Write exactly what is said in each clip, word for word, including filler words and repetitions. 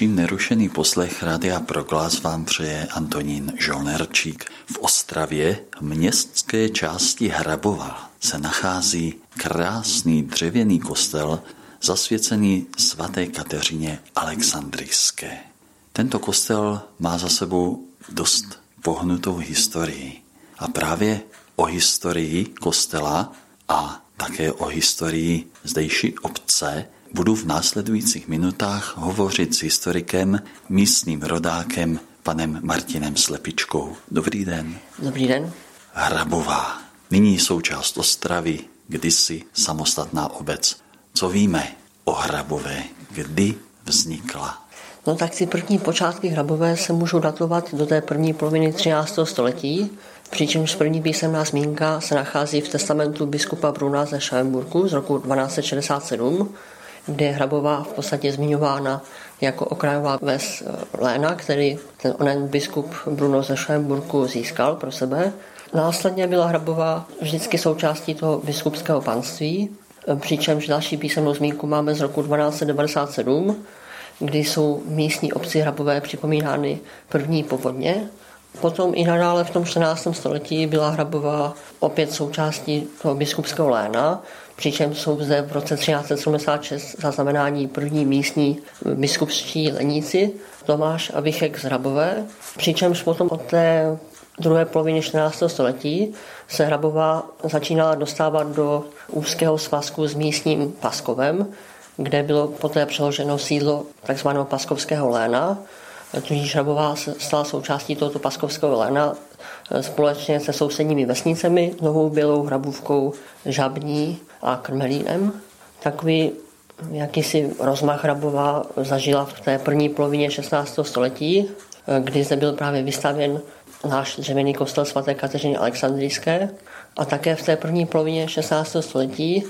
Končím nerušený poslech Rádia Proglas vám přeje Antonín Žolnerčík. V Ostravě, městské části Hrabova, se nachází krásný dřevěný kostel zasvěcený svaté Kateřině Alexandrijské. Tento kostel má za sebou dost pohnutou historii. A právě o historii kostela a také o historii zdejší obce budu v následujících minutách hovořit s historikem, místním rodákem, panem Martinem Slepičkou. Dobrý den. Dobrý den. Hrabová. Nyní součást Ostravy, kdysi samostatná obec. Co víme o Hrabové? Kdy vznikla? No tak ty první počátky Hrabové se můžou datovat do té první poloviny třináctého století, přičemž první písemná zmínka se nachází v testamentu biskupa Bruna ze Schauenburgu z roku dvanáct set šedesát sedm, kde je Hrabová v podstatě zmiňována jako okrajová ves Léna, který ten onen biskup Bruno ze Schauenburgu získal pro sebe. Následně byla Hrabová vždycky součástí toho biskupského panství, přičemž další písemnou zmínku máme z roku dvanáct set devadesát sedm, kdy jsou místní obci Hrabové připomínány první povodně. Potom i nadále v tom čtrnáctém století byla Hrabová opět součástí toho biskupského léna, přičemž jsou zde v roce třináct set sedmdesát šest zaznamenání první místní biskupští leníci Tomáš a Vychek z Hrabové, přičemž potom od té druhé poloviny čtrnáctého století se Hrabová začínala dostávat do úzkého svazku s místním Paskovem, kde bylo poté přeloženo sídlo tzv. Paskovského léna. Tudíž Hrabová se stala součástí tohoto Paskovského léna společně se sousedními vesnicemi, Novou Bělou, Hrabůvkou, Žabní a Krmelínem. Takový jakýsi rozmach Hrabová zažila v té první polovině šestnáctého století, kdy zde byl právě vystavěn náš dřevěný kostel svaté Kateřiny Alexandrijské. A také v té první polovině šestnáctého století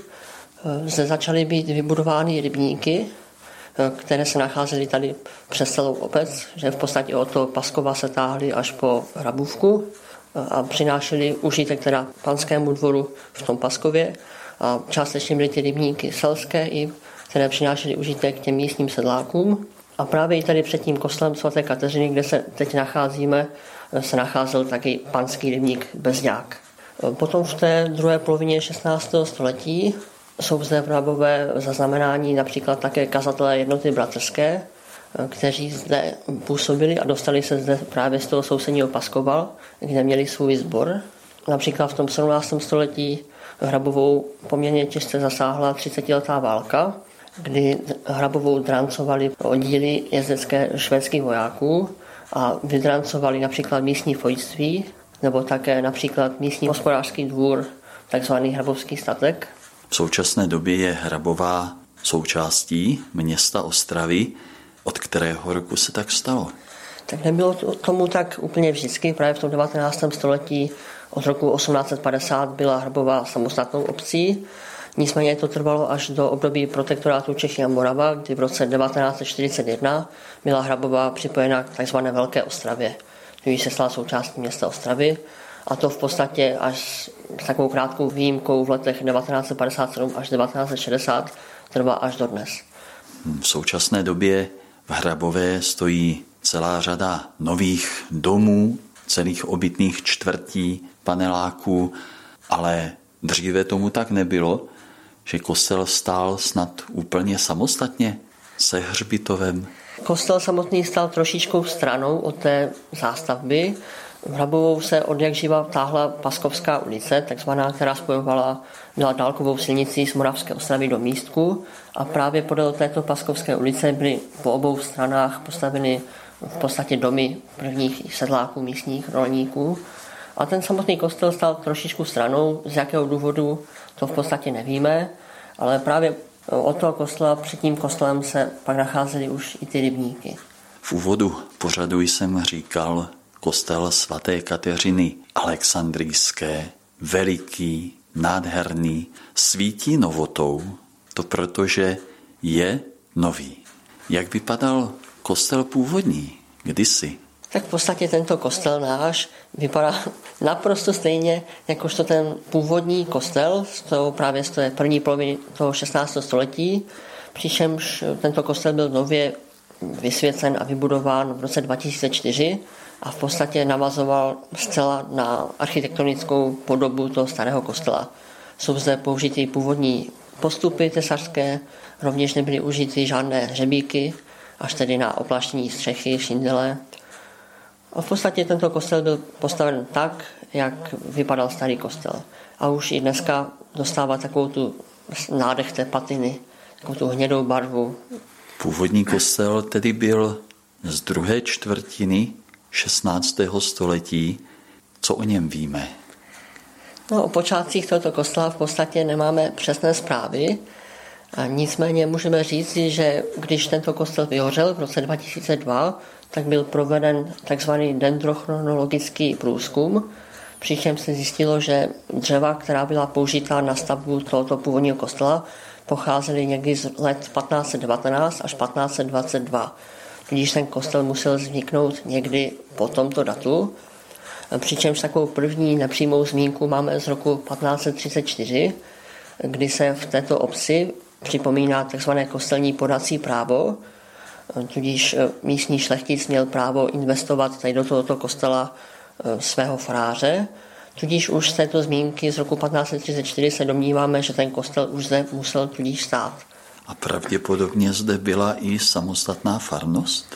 zde začaly být vybudovány rybníky, které se nacházely tady přes celou obec, že v podstatě od toho Paskova se táhly až po Hrabůvku a přinášely užitek teda panskému dvoru v tom Paskově a částečně byly ty rybníky selské, i které přinášely užitek těm místním sedlákům. A právě i tady před tím kostelem svaté Kateřiny, kde se teď nacházíme, se nacházel taky panský rybník Bezďák. Potom v té druhé polovině šestnáctého století jsou zde v Hrabové zaznamenání například také kazatelé jednoty bratrské, kteří zde působili a dostali se zde právě z toho sousedního Paskova, kde měli svůj sbor. Například v tom sedmnáctém století Hrabovou poměrně těžce zasáhla třicetiletá válka, kdy Hrabovou drancovali oddíly jezdecké švédských vojáků a vydrancovali například místní fojtství, nebo také například místní hospodářský dvůr, takzvaný Hrabovský statek. V současné době je Hrabová součástí města Ostravy, od kterého roku se tak stalo? Tak nebylo tomu tak úplně vždycky. Právě v tom devatenáctém století od roku osmnáct set padesát byla Hrabová samostatnou obcí. Nicméně to trvalo až do období protektorátu Čechy a Morava, kdy v roce devatenáct set čtyřicet jedna byla Hrabová připojena k tzv. Velké Ostravě, když se stala součástí města Ostravy. A to v podstatě až s takovou krátkou výjimkou v letech devatenáct set padesát sedm až devatenáct set šedesát trvá až do dnes. V současné době v Hrabové stojí celá řada nových domů, celých obytných čtvrtí, paneláků, ale dříve tomu tak nebylo, že kostel stál snad úplně samostatně se hřbitovem. Kostel samotný stál trošičkou stranou od té zástavby. V Hrabovou se od jak živa táhla Paskovská ulice, takzvaná, která spojovala, byla dálkovou silnicí z Moravské Ostravy do Místku a právě podél této Paskovské ulice byly po obou stranách postaveny v podstatě domy prvních sedláků, místních rolníků. A ten samotný kostel stál trošičku stranou, z jakého důvodu to v podstatě nevíme, ale právě od toho kostela před tím kostelem se pak nacházely už i ty rybníky. V úvodu pořadu jsem říkal kostel svaté Kateřiny Alexandrijské, veliký, nádherný, svítí novotou, to protože je nový. Jak vypadal kostel původní, kdysi? Tak v podstatě tento kostel náš vypadá naprosto stejně, jakožto ten původní kostel, z toho právě z té první poloviny toho šestnáctého století, přičemž tento kostel byl nově vysvěcen a vybudován v roce dva tisíce čtyři a v podstatě navazoval zcela na architektonickou podobu toho starého kostela. Jsou zde použity původní postupy tesařské, rovněž nebyly užity žádné hřebíky, až tedy na opláštění střechy, šindele. A v podstatě tento kostel byl postaven tak, jak vypadal starý kostel. A už i dneska dostává takovou tu nádech té patiny, takovou tu hnědou barvu. Původní kostel tedy byl z druhé čtvrtiny šestnáctého století. Co o něm víme? No, o počátcích tohoto kostela v podstatě nemáme přesné zprávy. A nicméně můžeme říct, že když tento kostel vyhořel v roce dva tisíce dva, tak byl proveden takzvaný dendrochronologický průzkum, přičemž se zjistilo, že dřeva, která byla použita na stavbu tohoto původního kostela, pocházely někdy z let patnáct set devatenáct až patnáct set dvacet dva. Když ten kostel musel vzniknout někdy po tomto datu, přičemž takovou první nepřímou zmínku máme z roku patnáct set třicet čtyři, kdy se v této obci připomíná tzv. Kostelní podací právo, tudíž místní šlechtic měl právo investovat tady do tohoto kostela svého faráře, tudíž už z této zmínky z roku patnáct set třicet čtyři se domníváme, že ten kostel už zde musel tudíž stát. A pravděpodobně zde byla i samostatná farnost?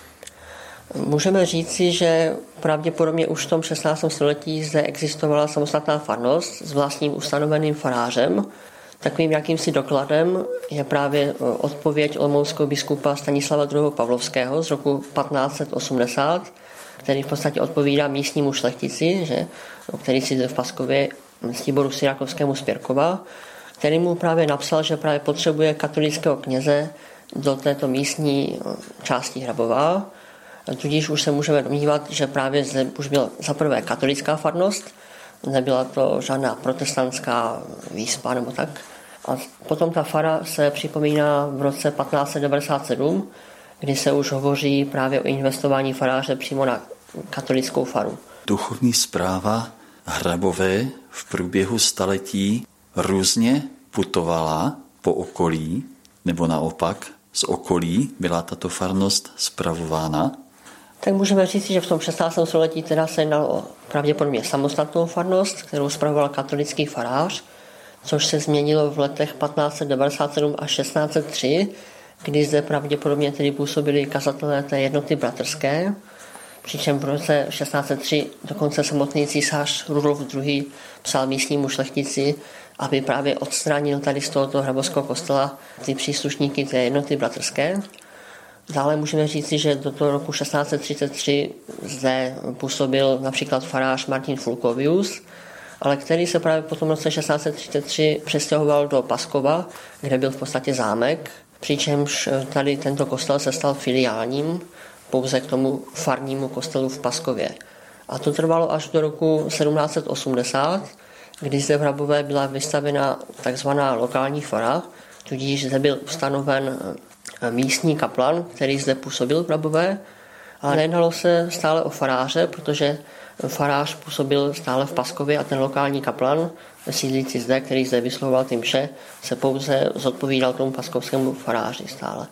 Můžeme říci, že pravděpodobně už v tom šestnáctém století zde existovala samostatná farnost s vlastním ustanoveným farářem. Takovým jakýmsi dokladem je právě odpověď olomouckého biskupa Stanislava druhého. Pavlovského z roku patnáct set osmdesát, který v podstatě odpovídá místnímu šlechtici, že, který sídlil v Paskově Stiboru Syrakovskému z Pěrkova, který mu právě napsal, že právě potřebuje katolického kněze do této místní části Hrabová. Tudíž už se můžeme domnívat, že právě zde už byla zaprvé katolická farnost, nebyla to žádná protestantská výspa nebo tak. A potom ta fara se připomíná v roce patnáct set devadesát sedm, kdy se už hovoří právě o investování faráře přímo na katolickou faru. Duchovní správa Hrabové v průběhu staletí různě putovala po okolí, nebo naopak z okolí byla tato farnost spravována. Tak můžeme říct, že v tom šestnáctém století teda se jednalo o pravděpodobně samostatnou farnost, kterou spravoval katolický farář, což se změnilo v letech patnáct set devadesát sedm až šestnáct set tři, kdy zde pravděpodobně tedy působili kazatelé té jednoty bratrské, přičem v roce šestnáct set tři dokonce samotný císař Rudolf druhý. psal místnímu šlechtici, aby právě odstranil tady z tohoto hrabovského kostela ty příslušníky té jednoty bratrské. Dále můžeme říci, že do toho roku šestnáct set třicet tři zde působil například farář Martin Fulkovius, ale který se právě po tom roce šestnáct set třicet tři přestěhoval do Paskova, kde byl v podstatě zámek, přičemž tady tento kostel se stal filiálním pouze k tomu farnímu kostelu v Paskově. A to trvalo až do roku sedmnáct set osmdesát, kdy zde v Hrabové byla vystavena takzvaná lokální fara, tudíž zde byl ustanoven místní kaplan, který zde působil v Hrabové, ale nejednalo se stále o faráře, protože farář působil stále v Paskově a ten lokální kaplan, sídlící zde, který zde vyslovoval ty mše, se pouze zodpovídal tomu paskovskému faráři stále.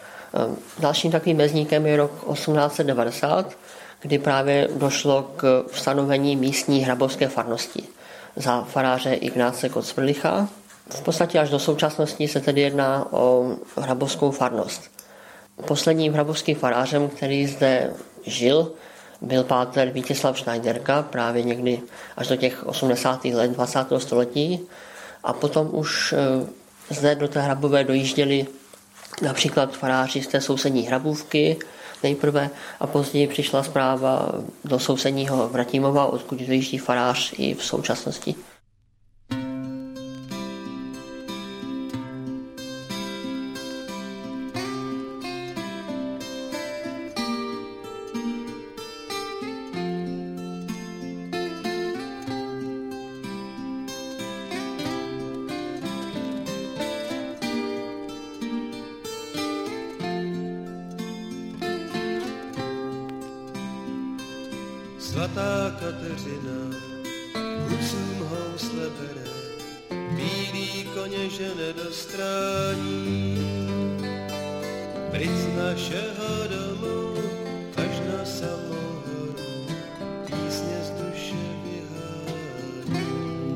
Dalším takovým mezníkem je rok osmnáct set devadesát, kdy právě došlo k ustanovení místní hrabovské farnosti za faráře Ignáce Kocvrlicha. V podstatě až do současnosti se tedy jedná o hrabovskou farnost. Posledním hrabovským farářem, který zde žil, byl páter Vítězslav Schneiderka, právě někdy až do těch osmdesátých let dvacátého století. A potom už zde do té Hrabové dojížděli například faráři z té sousední Hrabůvky nejprve a později přišla zpráva do sousedního Vratímova, odkud dojíždí farář i v současnosti. Zlatá Kateřina husům housle bere, bílý koně žene do strání. Pryč z našeho domu, až na samou horu, písně z duše vyhání.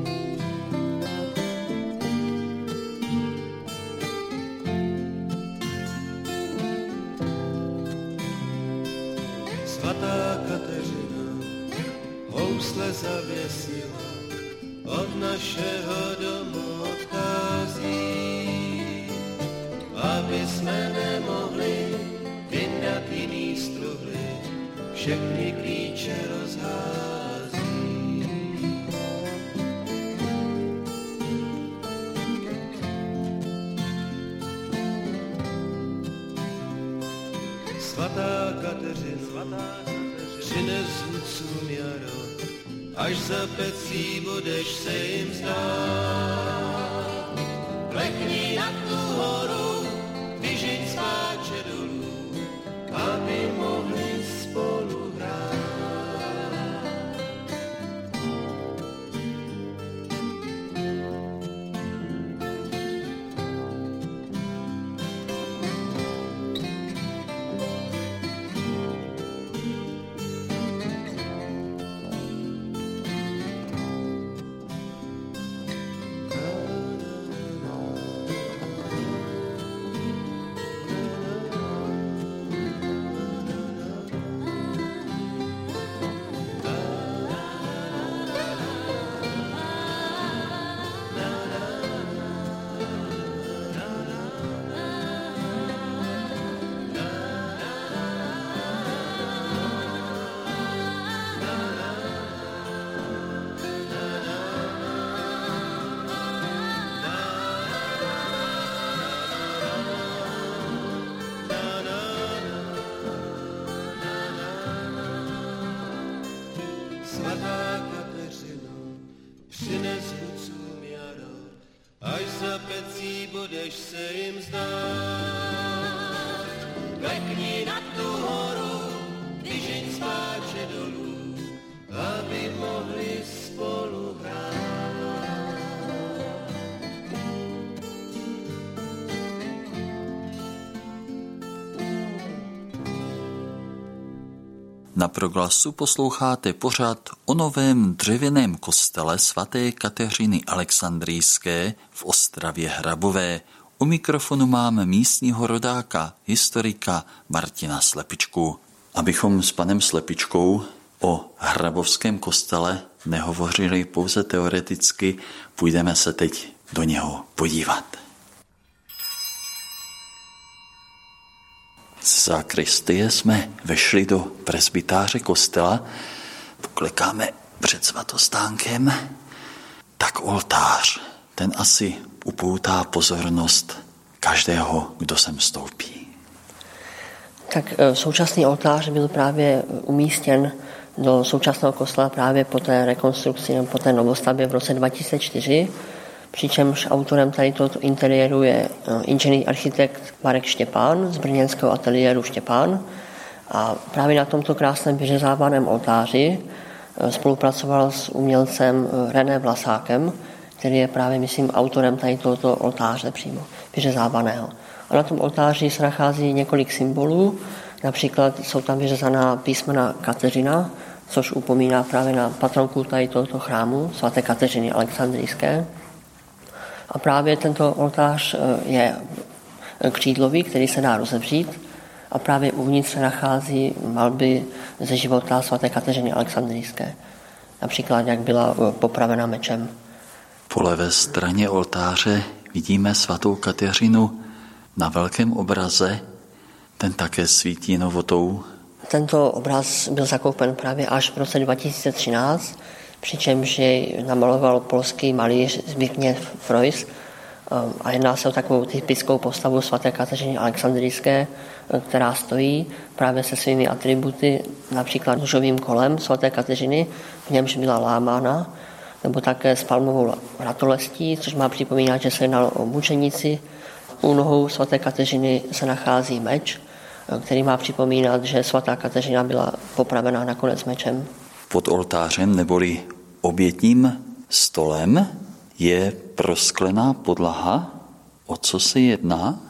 Svatá Kateřina housle zavěsila, od našeho domu odchází, aby jsme nemohli vyndat jiný struhly, všechny klíče rozhází. Svatá Kateřino, přines vůdcům jaro, až za pecí budeš se jim zdát. Klekni na tu horu, vyžiň sváče dolů, aby mohli spolu hrát. Svatá Kateřino, přines vůdcům jaro, až za pecí budeš se jim zdát. Klekni na tu horu, vyžiň sváče dolů, aby mohli spolu hrát. Na Proglasu posloucháte pořad o novém dřevěném kostele svaté Kateřiny Alexandrijské v Ostravě Hrabové. U mikrofonu máme místního rodáka, historika Martina Slepičku. Abychom s panem Slepičkou o Hrabovském kostele nehovořili pouze teoreticky, půjdeme se teď do něho podívat. Z sakristie jsme vešli do presbytáře kostela, poklekáme před svatostánkem, tak oltář, ten asi upoutá pozornost každého, kdo sem vstoupí. Tak současný oltář byl právě umístěn do současného kostela právě po té rekonstrukci nebo po té novostavbě v roce dva tisíce čtyři, přičemž autorem tady tohoto interiéru je inženýr architekt Marek Štěpán z brněnského ateliéru Štěpán a právě na tomto krásném vyřezávaném oltáři spolupracoval s umělcem René Vlasákem, který je právě, myslím, autorem tady tohoto oltáře přímo vyřezávaného. A na tom oltáři se nachází několik symbolů, například jsou tam vyřezaná písmena Kateřina, což upomíná právě na patronku tady tohoto chrámu, svaté Kateřiny Alexandrijské. A právě tento oltář je křídlový, který se dá rozevřít a právě uvnitř se nachází malby ze života svaté Kateřiny Alexandrijské. Například, jak byla popravena mečem. Po levé straně oltáře vidíme svatou Kateřinu na velkém obraze, ten také svítí novotou. Tento obraz byl zakoupen právě až v roce dva tisíce třináct, přičemž jej namaloval polský malíř Zbigniew Frois a jedná se o takovou typickou postavu svaté Kateřiny Alexandrijské, která stojí právě se svými atributy, například nožovým kolem svaté Kateřiny, v němž byla lámána, nebo také s palmovou ratolestí, což má připomínat, že se jednalo o mučenici. U nohou svaté Kateřiny se nachází meč, který má připomínat, že svatá Kateřina byla popravena nakonec mečem. Pod oltářem neboli obětním stolem je prosklená podlaha. O co se jedná?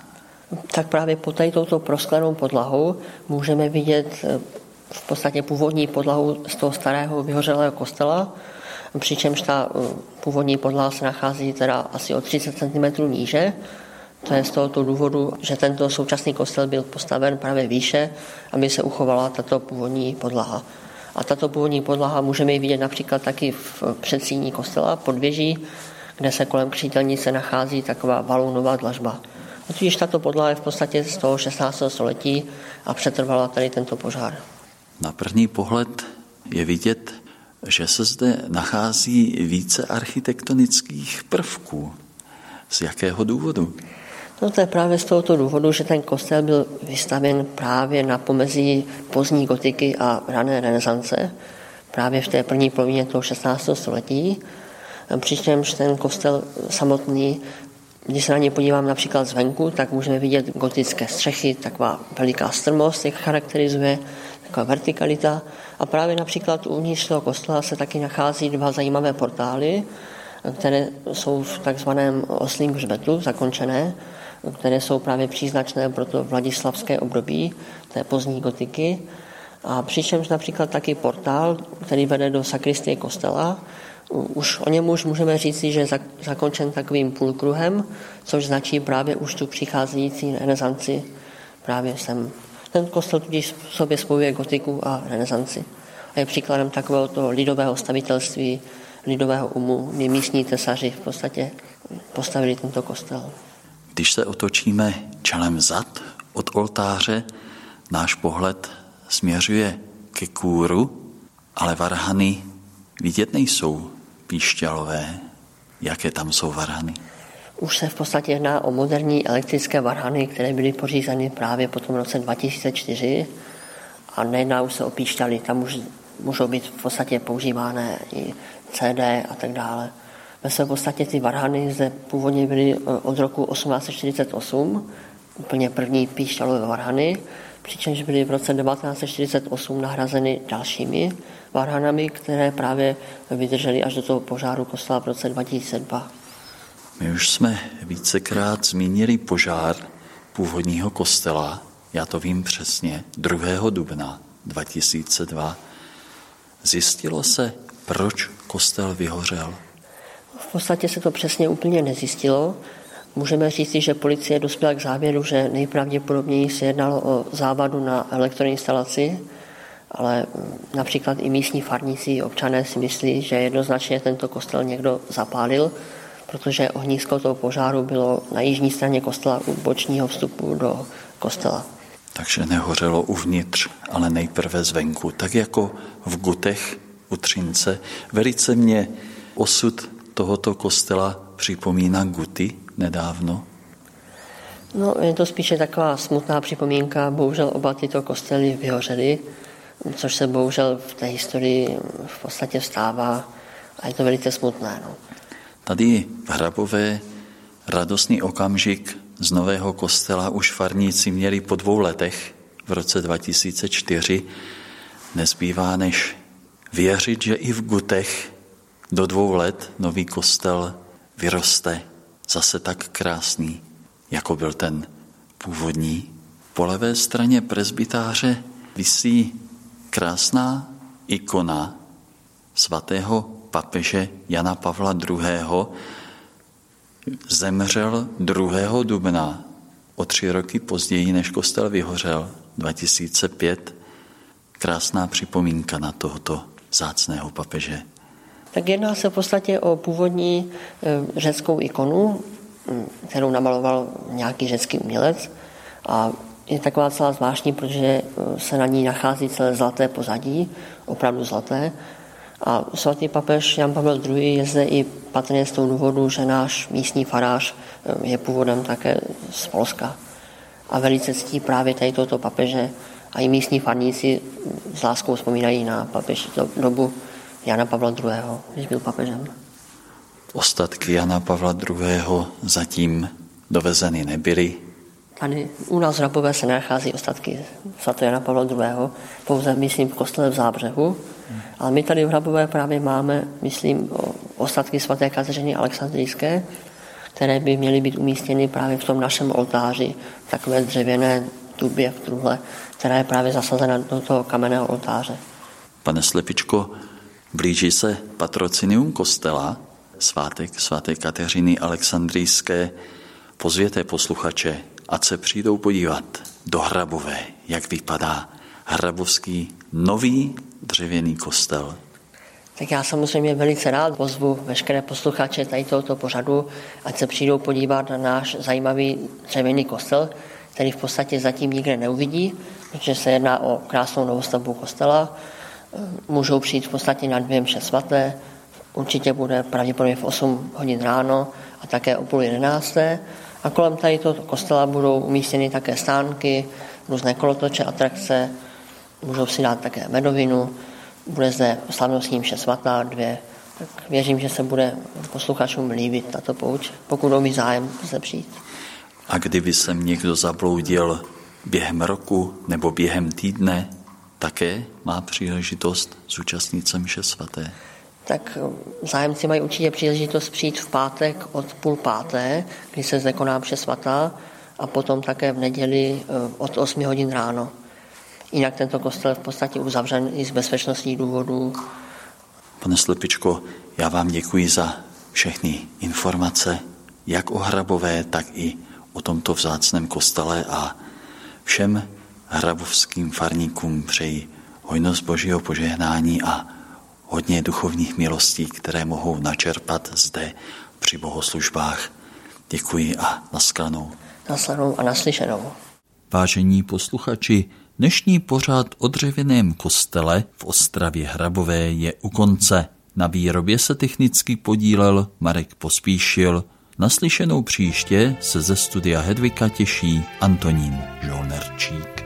Tak právě pod tady touto prosklenou podlahou můžeme vidět v podstatě původní podlahu z toho starého vyhořelého kostela, přičemž ta původní podlaha se nachází teda asi o třicet centimetrů níže. To je z tohoto důvodu, že tento současný kostel byl postaven právě výše, aby se uchovala tato původní podlaha. A tato původní podlaha můžeme ji vidět například taky v předsíni kostela pod věží, kde se kolem křítelnice nachází taková valónová dlažba. A tudíž tato podlaha je v podstatě z toho šestnáctého století a přetrvala tady tento požár. Na první pohled je vidět, že se zde nachází více architektonických prvků. Z jakého důvodu? No to je právě z tohoto důvodu, že ten kostel byl vystavěn právě na pomezí pozdní gotiky a rané renesance, právě v té první polovině toho šestnáctého století. Přičemž ten kostel samotný, když se na něj podívám například zvenku, tak můžeme vidět gotické střechy, taková veliká strmost, jak charakterizuje, taková vertikalita. A právě například uvnitř toho kostela se taky nachází dva zajímavé portály, které jsou v takzvaném oslím hřbetu zakončené, které jsou právě příznačné pro to vladislavské období té pozdní gotiky. A přičemž například taky portál, který vede do sakristie kostela, už o něm už můžeme říci, že je zakončen takovým půlkruhem, což značí právě už tu přicházející renesanci právě sem. Ten kostel tudíž v sobě spojuje gotiku a renesanci. A je příkladem takového toho lidového stavitelství, lidového umu, kdy místní tesaři v podstatě postavili tento kostel. Když se otočíme čelem vzad od oltáře, náš pohled směřuje ke kůru, ale varhany vidět nejsou píšťalové. Jaké tam jsou varhany? Už se v podstatě jedná o moderní elektrické varhany, které byly pořízeny právě po tom roce dva tisíce čtyři a nejedná už se o píšťaly, tam už můžou být v podstatě používané i C D a tak dále. Ve své podstatě ty varhany zde původně byly od roku osmnáct set čtyřicet osm, úplně první píšťalové varhany, přičemž byly v roce devatenáct set čtyřicet osm nahrazeny dalšími varhanami, které právě vydržely až do toho požáru kostela v roce dva tisíce dva. My už jsme vícekrát zmínili požár původního kostela, já to vím přesně, druhého dubna dva tisíce dva. Zjistilo se, proč kostel vyhořel? V podstatě se to přesně úplně nezjistilo. Můžeme říct, že policie dospěla k závěru, že nejpravděpodobněji se jednalo o závadu na elektroinstalaci, ale například i místní farníci, občané si myslí, že jednoznačně tento kostel někdo zapálil, protože ohnisko toho požáru bylo na jižní straně kostela u bočního vstupu do kostela. Takže nehořelo uvnitř, ale nejprve zvenku. Tak jako v Gutech u Třince. Velice mě osud tohoto kostela připomíná Guty nedávno. No, je to spíše taková smutná připomínka. Bohužel oba tyto kostely vyhořely, což se bohužel v té historii v podstatě vstává a je to velice smutné. No. Tady v Hrabové radostný okamžik z nového kostela už farníci měli po dvou letech v roce dva tisíce čtyři. Nezbývá než věřit, že i v Gutech do dvou let nový kostel vyroste zase tak krásný, jako byl ten původní. Po levé straně presbytáře visí krásná ikona svatého papeže Jana Pavla druhého. Zemřel druhého dubna, o tři roky později, než kostel vyhořel, dva tisíce pět. Krásná připomínka na tohoto vzácného papeže. Tak jedná se v podstatě o původní řeckou ikonu, kterou namaloval nějaký řecký umělec a je taková celá zvláštní, protože se na ní nachází celé zlaté pozadí, opravdu zlaté. A svatý papež Jan Pavel druhý. Je zde i patrně z toho důvodu, že náš místní farář je původem také z Polska. A velice ctí právě tady tohoto papeže a i místní farníci s láskou vzpomínají na papeži dobu Jana Pavla druhého. když byl papežem. Ostatky Jana Pavla druhého. zatím dovezeny nebyly. Tady u nás v Hrabové se nachází ostatky svatého Jana Pavla druhého. pouze, myslím, v kostele v Zábřehu. Hmm. Ale my tady v Hrabové právě máme, myslím, ostatky svaté Kateřiny Alexandrijské, které by měly být umístěny právě v tom našem oltáři, takové dřevěné tubě v truhle, která je právě zasazena do toho kamenného oltáře. Pane Slepičko, blíží se patrocinium kostela, svátek svaté Kateřiny Alexandrijské. Pozvěte posluchače, ať se přijdou podívat do Hrabové, jak vypadá hrabovský nový dřevěný kostel. Tak já samozřejmě velice rád pozvu veškeré posluchače tady tohoto pořadu, ať se přijdou podívat na náš zajímavý dřevěný kostel, který v podstatě zatím nikde neuvidí, protože se jedná o krásnou novostavbu kostela. Můžou přijít v podstatě na dvě mše svaté, určitě bude pravděpodobně v osm hodin ráno a také o půl jedenácté. A kolem tady tohoto kostela budou umístěny také stánky, různé kolotoče, atrakce, můžou si dát také medovinu, bude zde slavnostní mše svatá dvě. Tak věřím, že se bude posluchačům líbit tato pouť, pokud budou mít zájem se přijít. A kdyby se někdo zabloudil během roku nebo během týdne, také má příležitost zúčastnit se mše svaté? Tak zájemci mají určitě příležitost přijít v pátek od půl páté, kdy se zde koná mše svatá, a potom také v neděli od osmi hodin ráno. Jinak tento kostel je v podstatě uzavřen i z bezpečnostních důvodů. Pane Slepičko, já vám děkuji za všechny informace, jak o Hrabové, tak i o tomto vzácném kostele, a všem hrabovským farníkům přeji hojnost Božího požehnání a hodně duchovních milostí, které mohou načerpat zde při bohoslužbách. Děkuji a nashledanou. Nashledanou a naslyšenou. Vážení posluchači, dnešní pořad o dřevěném kostele v Ostravě Hrabové je u konce. Na výrobě se technicky podílel Marek Pospíšil. Naslyšenou příště se ze studia Hedvika těší Antonín Žolnerčík.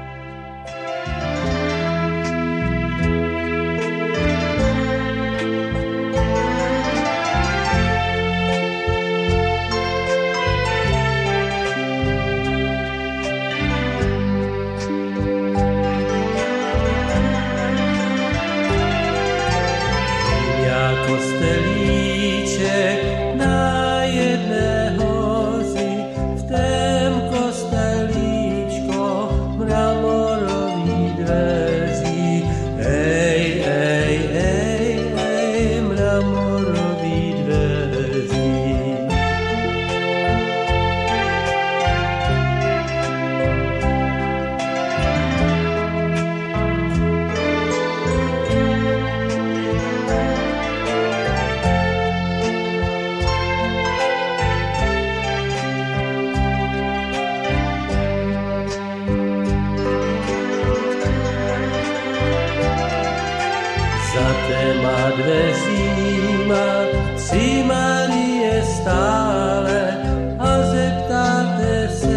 Za téma dveříma si Marie stále a zeptáte se,